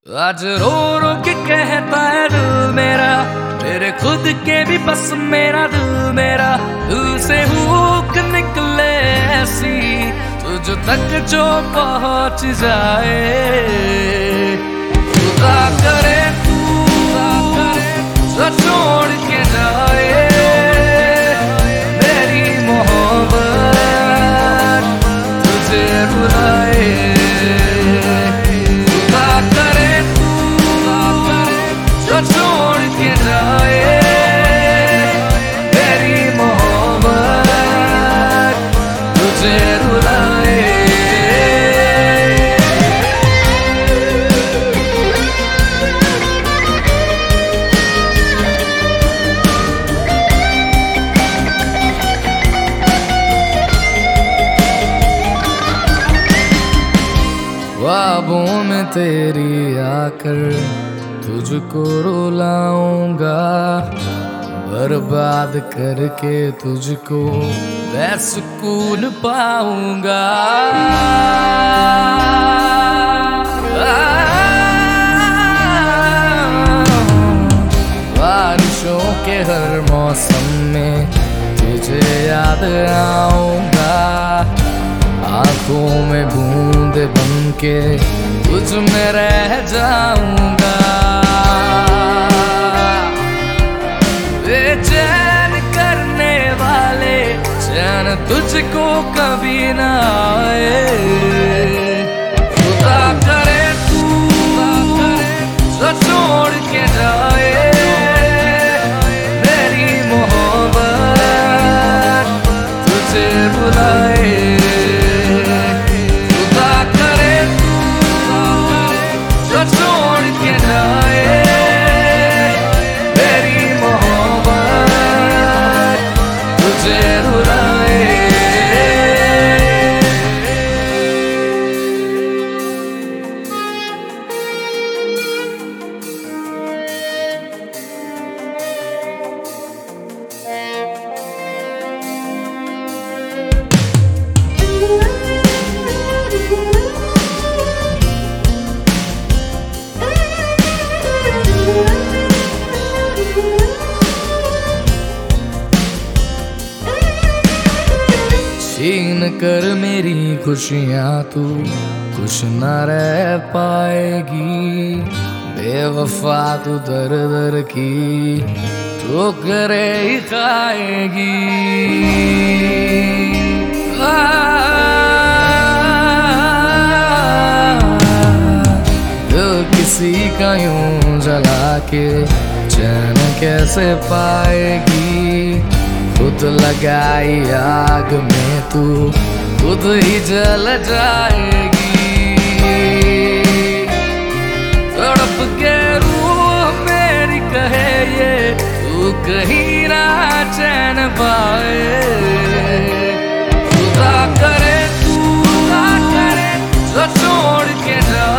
आज रो रो के कहता है दिल मेरा, मेरे खुद के भी बस मेरा दिल मेरा। दिल से हुक निकले ऐसी तुझ तक जो पहुंच जाए। खुदा करे तू जो छोड़ के जाए मेरी मोहब्बत तुझे बुलाए। छोड़ के जाए मेरी मोहब्बत तुझे रुलाए। ख्वाबों में तेरी आकर तुझको रुलाऊंगा, बर्बाद करके तुझको बेसुकून पाऊंगा। बारिशों के हर मौसम में तुझे याद आऊंगा, आंखों में बूंद बन के तुझ में रह जाऊंगा। बेचैन करने वाले चैन तुझको कभी ना आए। खुदा करे तू जो छोड़ के जाए मेरी मोहब्बत तुझे बुलाए। खुदा करे तू जो छोड़ के जाए छीन कर मेरी खुशियाँ तू खुश न रह पाएगी। बेवफा तू दर दर की ठोकरें ही खाएगी। दिल किसी का यूं जला के चैन कैसे पाएगी। खुद लगाई आग में तू खुद ही जल जाएगी। तड़प के रूह मेरी कहे ये तू कहीं ना चैन पाए। खुदा करे तू जो छोड़ के जा